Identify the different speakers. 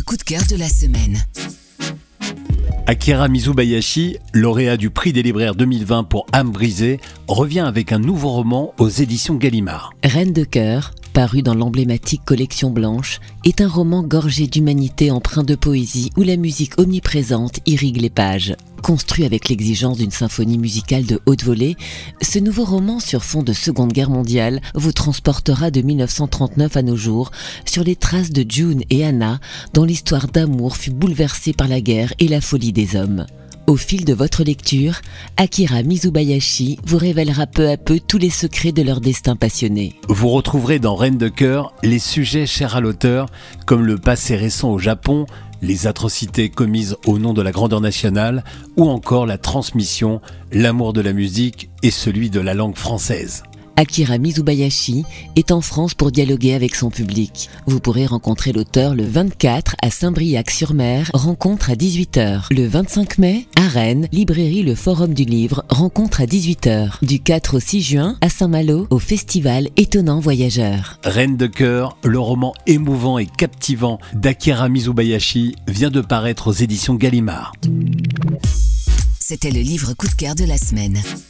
Speaker 1: coup de cœur de la semaine.
Speaker 2: Akira Mizubayashi, lauréat du prix des libraires 2020 pour Âme brisée, revient avec un nouveau roman aux éditions Gallimard.
Speaker 3: Reine de cœur, paru dans l'emblématique collection blanche, est un roman gorgé d'humanité empreint de poésie où la musique omniprésente irrigue les pages. Construit avec l'exigence d'une symphonie musicale de haute volée, ce nouveau roman sur fond de Seconde Guerre mondiale vous transportera de 1939 à nos jours sur les traces de June et Anna, dont l'histoire d'amour fut bouleversée par la guerre et la folie des hommes. Au fil de votre lecture, Akira Mizubayashi vous révélera peu à peu tous les secrets de leur destin passionné.
Speaker 2: Vous retrouverez dans Reine de cœur les sujets chers à l'auteur, comme le passé récent au Japon, les atrocités commises au nom de la grandeur nationale, ou encore la transmission, l'amour de la musique et celui de la langue française.
Speaker 3: Akira Mizubayashi est en France pour dialoguer avec son public. Vous pourrez rencontrer l'auteur le 24 à Saint-Briac-sur-Mer, rencontre à 18h. Le 25 mai, à Rennes, librairie Le Forum du Livre, rencontre à 18h. Du 4 au 6 juin, à Saint-Malo, au festival Étonnant Voyageur.
Speaker 2: Reine de cœur, le roman émouvant et captivant d'Akira Mizubayashi vient de paraître aux éditions Gallimard.
Speaker 1: C'était le livre coup de cœur de la semaine.